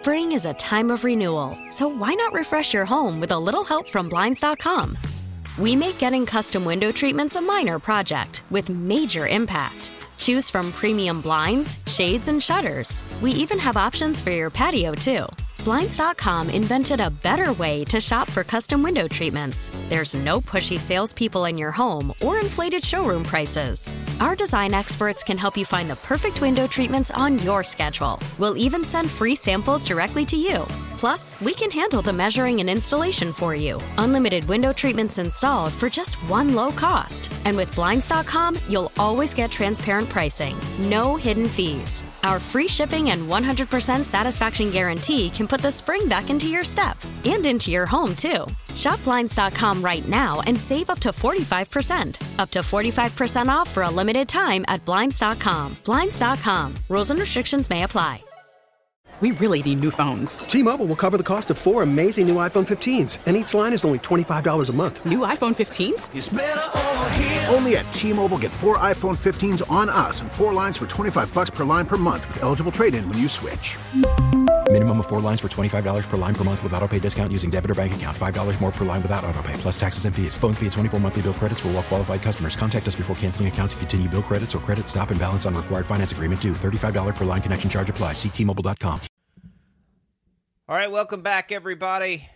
Spring is a time of renewal, so why not refresh your home with a little help from Blinds.com? We make getting custom window treatments a minor project with major impact. Choose from premium blinds, shades, and shutters. We even have options for your patio, too. Blinds.com invented a better way to shop for custom window treatments. There's no pushy salespeople in your home or inflated showroom prices. Our design experts can help you find the perfect window treatments on your schedule. We'll even send free samples directly to you. Plus, we can handle the measuring and installation for you. Unlimited window treatments installed for just one low cost. And with Blinds.com, you'll always get transparent pricing. No hidden fees. Our free shipping and 100% satisfaction guarantee can put the spring back into your step and into your home, too. Shop Blinds.com right now and save up to 45%. Up to 45% off for a limited time at Blinds.com. Blinds.com. Rules and restrictions may apply. We really need new phones. T-Mobile will cover the cost of 4 amazing new iPhone 15s, and each line is only $25 a month. New iPhone 15s? It's better over here. Only at T-Mobile, get 4 iPhone 15s on us and 4 lines for $25 per line per month with eligible trade-in when you switch. Minimum of 4 lines for $25 per line per month with autopay discount using debit or bank account. $5 more per line without autopay, plus taxes and fees. Phone fee at 24 monthly bill credits for well-qualified customers. Contact us before canceling account to continue bill credits or credit stop and balance on required finance agreement due. $35 per line connection charge applies. See T-Mobile.com. All right, welcome back, everybody.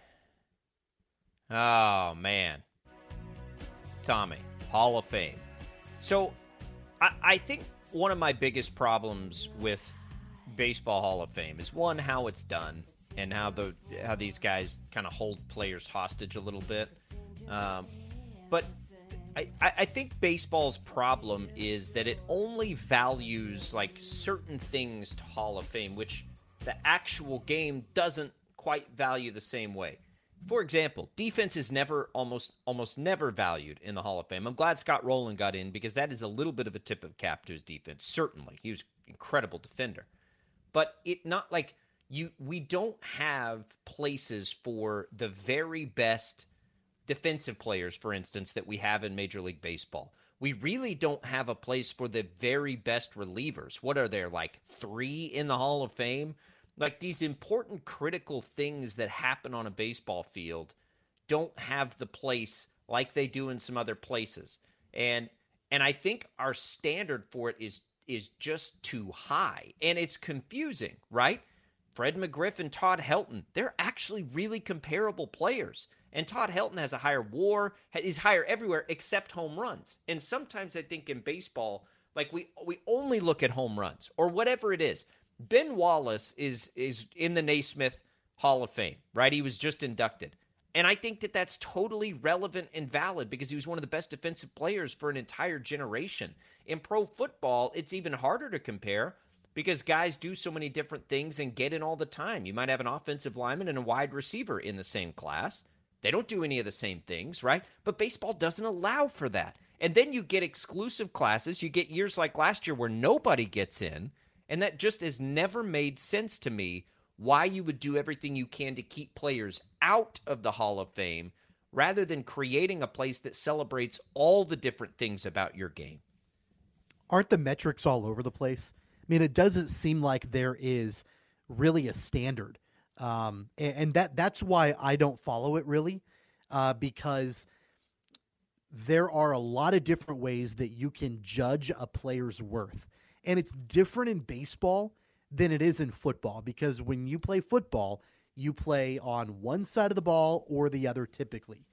Oh, man. Tommy, Hall of Fame. So I think one of my biggest problems with Baseball Hall of Fame is, one, how it's done and how these guys kind of hold players hostage a little bit. But I think baseball's problem is that it only values like certain things to Hall of Fame, which the actual game doesn't quite value the same way. For example, defense is almost never valued in the Hall of Fame. I'm glad Scott Rowland got in because that is a little bit of a tip of cap to his defense. Certainly, he was an incredible defender. But we don't have places for the very best defensive players, for instance, that we have in Major League Baseball. We really don't have a place for the very best relievers. What are there, like 3 in the Hall of Fame? Like, these important, critical things that happen on a baseball field don't have the place like they do in some other places. And I think our standard for it is just too high. And it's confusing, right? Fred McGriff and Todd Helton, they're actually really comparable players. And Todd Helton has a higher WAR, is higher everywhere except home runs. And sometimes I think in baseball, like we only look at home runs or whatever it is. Ben Wallace is in the Naismith Hall of Fame, right? He was just inducted. And I think that that's totally relevant and valid because he was one of the best defensive players for an entire generation. In pro football, it's even harder to compare because guys do so many different things and get in all the time. You might have an offensive lineman and a wide receiver in the same class. They don't do any of the same things, right? But baseball doesn't allow for that. And then you get exclusive classes. You get years like last year where nobody gets in. And that just has never made sense to me why you would do everything you can to keep players out of the Hall of Fame rather than creating a place that celebrates all the different things about your game. Aren't the metrics all over the place? I mean, it doesn't seem like there is really a standard. And that's why I don't follow it really, because there are a lot of different ways that you can judge a player's worth. And it's different in baseball than it is in football, because when you play football, you play on one side of the ball or the other typically.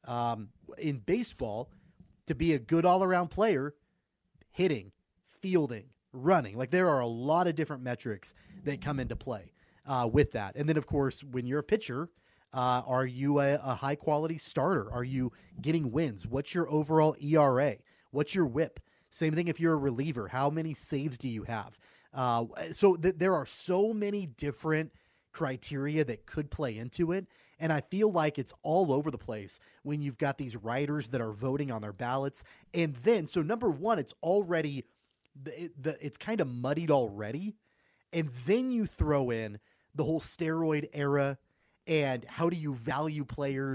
In baseball, to be a good all-around player, hitting, fielding, running, like there are a lot of different metrics that come into play with that. And then, of course, when you're a pitcher, are you a high-quality starter? Are you getting wins? What's your overall ERA? What's your whip? Same thing if you're a reliever. How many saves do you have? So there are so many different criteria that could play into it, and I feel like it's all over the place when you've got these writers that are voting on their ballots. And then, so number one, it's already it's kind of muddied already, and then you throw in the whole steroid era and how do you value players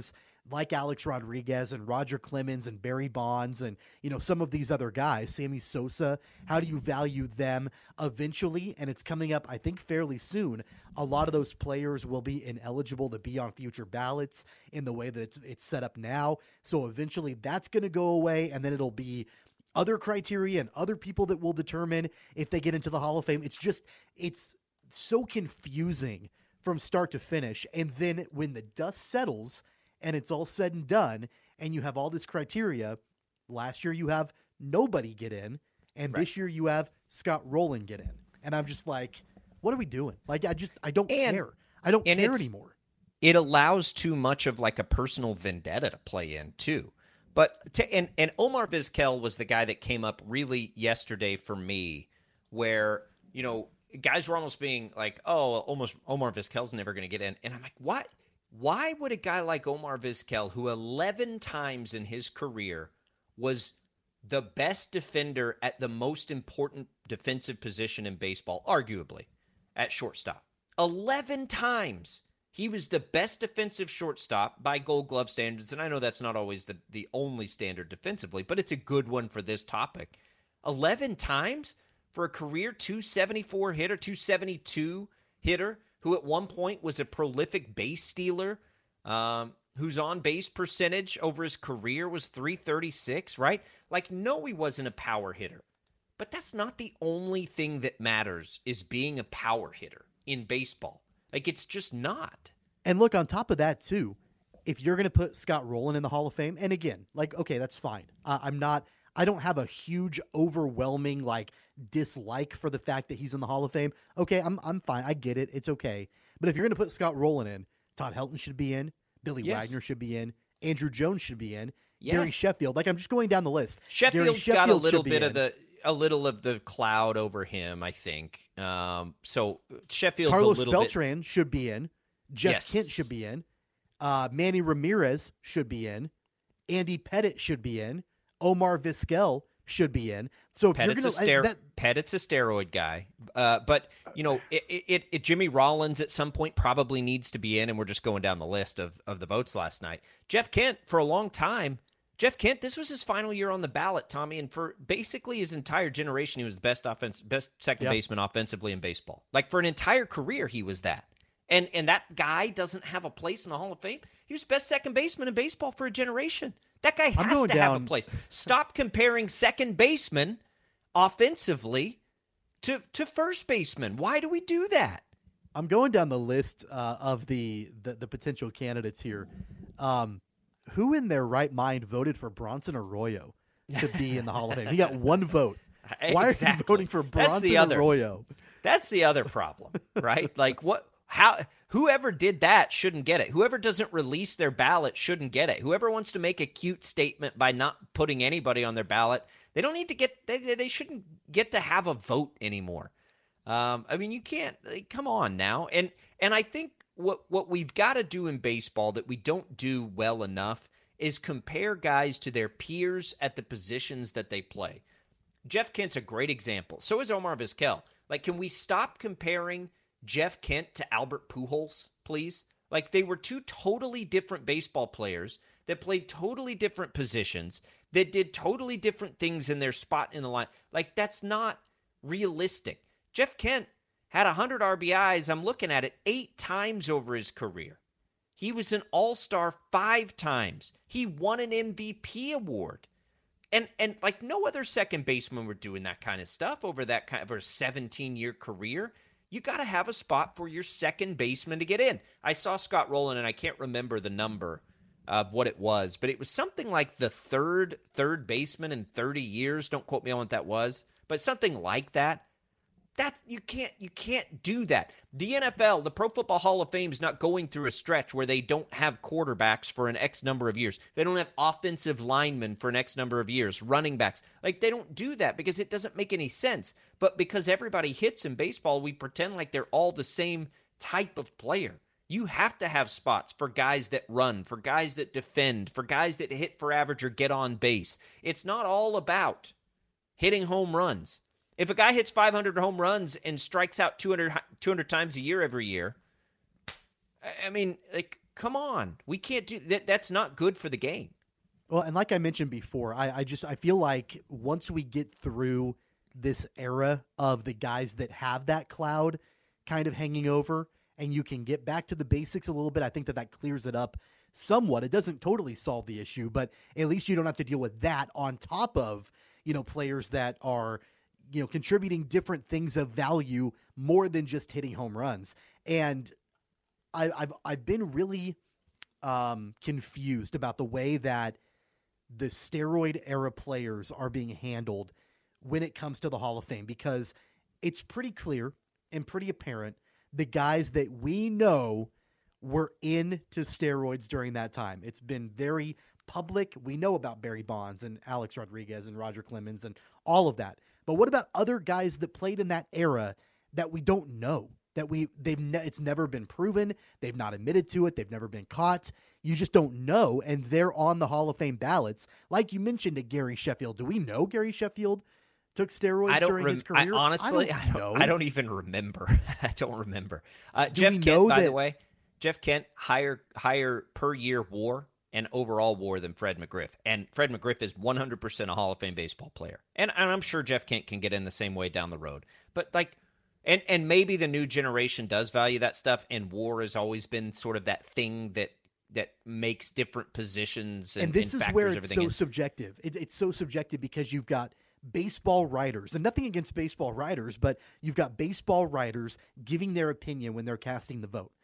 like Alex Rodriguez and Roger Clemens and Barry Bonds and, some of these other guys, Sammy Sosa, how do you value them eventually? And it's coming up, I think, fairly soon. A lot of those players will be ineligible to be on future ballots in the way that it's set up now. So eventually that's going to go away, and then it'll be other criteria and other people that will determine if they get into the Hall of Fame. It's so confusing from start to finish. And then when the dust settles and it's all said and done and you have all this criteria, last year you have nobody get in, and this year you have Scott Rowland get in. And I'm just like, what are we doing? Like, I don't care. I don't care anymore. It allows too much of like a personal vendetta to play in too. But and Omar Vizquel was the guy that came up really yesterday for me, where, guys were almost being like, oh, almost Omar Vizquel's never going to get in. And I'm like, what? Why would a guy like Omar Vizquel, who 11 times in his career was the best defender at the most important defensive position in baseball, arguably, at shortstop, 11 times he was the best defensive shortstop by Gold Glove standards, and I know that's not always the only standard defensively, but it's a good one for this topic. 11 times for a career 274 hitter, 272 hitter, who at one point was a prolific base stealer, whose on-base percentage over his career was .336, right? Like, no, he wasn't a power hitter. But that's not the only thing that matters, is being a power hitter in baseball. Like, it's just not. And look, on top of that, too, if you're going to put Scott Rowland in the Hall of Fame, and again, like, okay, that's fine. I don't have a huge, overwhelming, dislike for the fact that he's in the Hall of Fame. Okay, I'm fine. I get it. It's okay. But if you're going to put Scott Rowland in, Todd Helton should be in, Billy Wagner should be in, Andrew Jones should be in, Gary Sheffield. Like, I'm just going down the list. Sheffield's got a little bit of the cloud over him, I think. So Sheffield's Carlos a little Beltran should be in. Jeff Kent should be in. Manny Ramirez should be in. Andy Pettitte should be in. Omar Vizquel should be in. So if Pettitte's you're going to Pettitte's a steroid guy, but Jimmy Rollins at some point probably needs to be in, and we're just going down the list of the votes last night. Jeff Kent, for a long time, this was his final year on the ballot, Tommy, and for basically his entire generation, he was the best second baseman offensively in baseball. Like, for an entire career, he was that. And that guy doesn't have a place in the Hall of Fame. He was best second baseman in baseball for a generation. That guy has to have a place. Stop comparing second baseman offensively to first baseman. Why do we do that? I'm going down the list of the potential candidates here. Who in their right mind voted for Bronson Arroyo to be in the Hall of Fame? He got one vote. Why are you voting for Bronson Arroyo? That's the other problem, right? Like, what? How? Whoever did that shouldn't get it. Whoever doesn't release their ballot shouldn't get it. Whoever wants to make a cute statement by not putting anybody on their ballot, they don't need to get. They shouldn't get to have a vote anymore. I mean, you can't. Come on now. And I think what we've got to do in baseball that we don't do well enough is compare guys to their peers at the positions that they play. Jeff Kent's a great example. So is Omar Vizquel. Like, can we stop comparing Jeff Kent to Albert Pujols, please? Like, they were two totally different baseball players that played totally different positions, that did totally different things in their spot in the line. Like, that's not realistic. Jeff Kent had 100 RBIs, I'm looking at it, 8 times over his career. He was an all-star 5 times. He won an MVP award. And like, no other second baseman were doing that kind of stuff over that kind of a 17-year career. You got to have a spot for your second baseman to get in. I saw Scott Rowland, and I can't remember the number of what it was, but it was something like the third baseman in 30 years. Don't quote me on what that was, but something like that. You can't do that. The NFL, the Pro Football Hall of Fame, is not going through a stretch where they don't have quarterbacks for an X number of years. They don't have offensive linemen for an X number of years, running backs. Like, they don't do that because it doesn't make any sense. But because everybody hits in baseball, we pretend like they're all the same type of player. You have to have spots for guys that run, for guys that defend, for guys that hit for average or get on base. It's not all about hitting home runs. If a guy hits 500 home runs and strikes out 200 times a year every year, I mean, like, come on. We can't do that. That's not good for the game. Well, and like I mentioned before, I feel like once we get through this era of the guys that have that cloud kind of hanging over and you can get back to the basics a little bit, I think that clears it up somewhat. It doesn't totally solve the issue, but at least you don't have to deal with that on top of, players that are, contributing different things of value more than just hitting home runs. And I've been really confused about the way that the steroid era players are being handled when it comes to the Hall of Fame, because it's pretty clear and pretty apparent the guys that we know were into steroids during that time. It's been very public. We know about Barry Bonds and Alex Rodriguez and Roger Clemens and all of that. But what about other guys that played in that era that we don't know? That it's never been proven. They've not admitted to it. They've never been caught. You just don't know, and they're on the Hall of Fame ballots. Like you mentioned, Gary Sheffield. Do we know Gary Sheffield took steroids during his career? Honestly, I don't even remember. I don't remember. Jeff Kent, by the way, Jeff Kent, higher per year WAR and overall WAR than Fred McGriff. And Fred McGriff is 100% a Hall of Fame baseball player. And I'm sure Jeff Kent can get in the same way down the road. But and maybe the new generation does value that stuff, and WAR has always been sort of that thing that makes different positions and this is where it's so in. subjective. It's so subjective because you've got baseball writers, and nothing against baseball writers, but you've got baseball writers giving their opinion when they're casting the vote.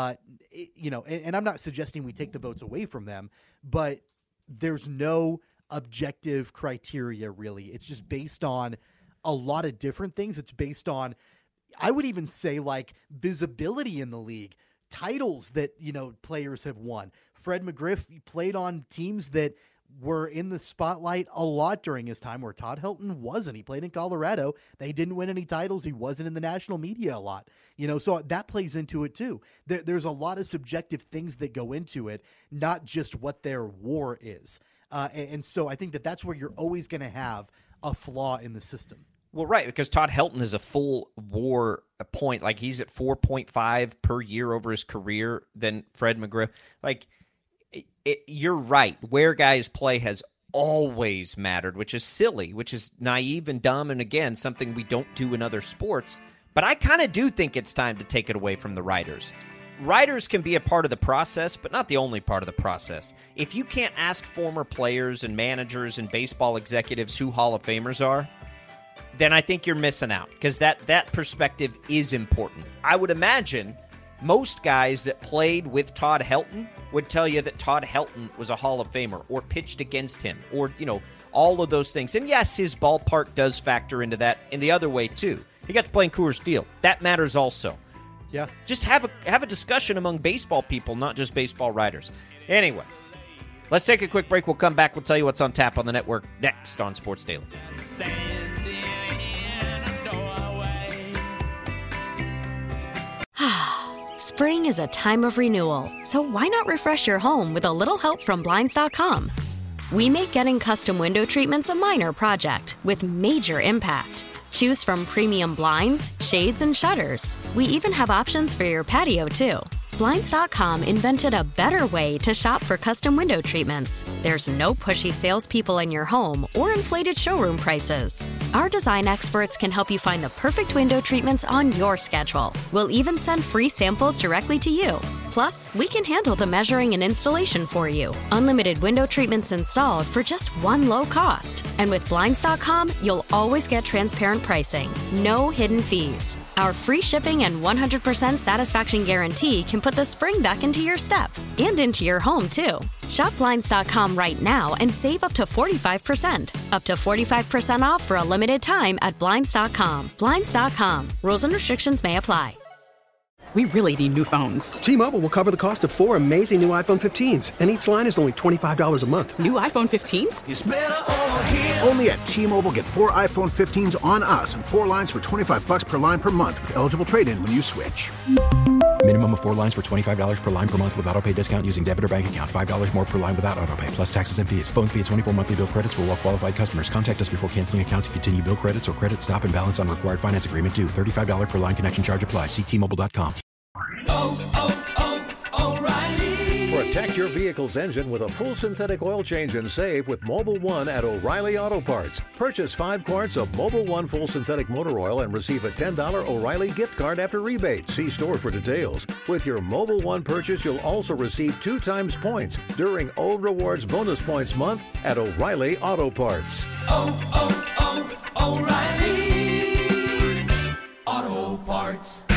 And I'm not suggesting we take the votes away from them, but there's no objective criteria really. It's just based on a lot of different things. It's based on, I would even say, like visibility in the league, titles that, players have won. Fred McGriff played on teams that were in the spotlight a lot during his time, where Todd Helton wasn't. He played in Colorado. They didn't win any titles. He wasn't in the national media a lot, so that plays into it too. There's a lot of subjective things that go into it, not just what their WAR is. And so I think that's where you're always going to have a flaw in the system. Well, right, because Todd Helton is a full WAR point. Like, he's at 4.5 per year over his career than Fred McGriff. Like, you're right. Where guys play has always mattered, which is silly, which is naive and dumb, and again, something we don't do in other sports. But I kind of do think it's time to take it away from the writers. Writers can be a part of the process, but not the only part of the process. If you can't ask former players and managers and baseball executives who Hall of Famers are, then I think you're missing out, because that perspective is important. I would imagine most guys that played with Todd Helton would tell you that Todd Helton was a Hall of Famer or pitched against him or, all of those things. And yes, his ballpark does factor into that in the other way too. He got to play in Coors Field. That matters also. Yeah. Just have a discussion among baseball people, not just baseball writers. Anyway, let's take a quick break. We'll come back. We'll tell you what's on tap on the network next on Sports Daily. Spring is a time of renewal, so why not refresh your home with a little help from Blinds.com? We make getting custom window treatments a minor project with major impact. Choose from premium blinds, shades, and shutters. We even have options for your patio, too. Blinds.com invented a better way to shop for custom window treatments. There's no pushy salespeople in your home or inflated showroom prices. Our design experts can help you find the perfect window treatments on your schedule. We'll even send free samples directly to you. Plus, we can handle the measuring and installation for you. Unlimited window treatments installed for just one low cost. And with Blinds.com, you'll always get transparent pricing. No hidden fees. Our free shipping and 100% satisfaction guarantee can put the spring back into your step and into your home, too. Shop Blinds.com right now and save up to 45%. Up to 45% off for a limited time at Blinds.com. Blinds.com. Rules and restrictions may apply. We really need new phones. T-Mobile will cover the cost of 4 amazing new iPhone 15s, and each line is only $25 a month. New iPhone 15s? It's better over here. Only at T-Mobile, get 4 iPhone 15s on us and 4 lines for $25 per line per month with eligible trade-in when you switch. Minimum of 4 lines for $25 per line per month with auto-pay discount using debit or bank account. $5 more per line without auto-pay, plus taxes and fees. Phone fee at 24 monthly bill credits for well-qualified customers. Contact us before canceling account to continue bill credits or credit stop and balance on required finance agreement due. $35 per line connection charge applies. See T-Mobile.com. O'Reilly Protect your vehicle's engine with a full synthetic oil change and save with Mobil 1 at O'Reilly Auto Parts. Purchase 5 quarts of Mobil 1 full synthetic motor oil and receive a $10 O'Reilly gift card after rebate. See store for details. With your Mobil 1 purchase, you'll also receive 2 times points during O Rewards Bonus Points Month at O'Reilly Auto Parts. O'Reilly Auto Parts.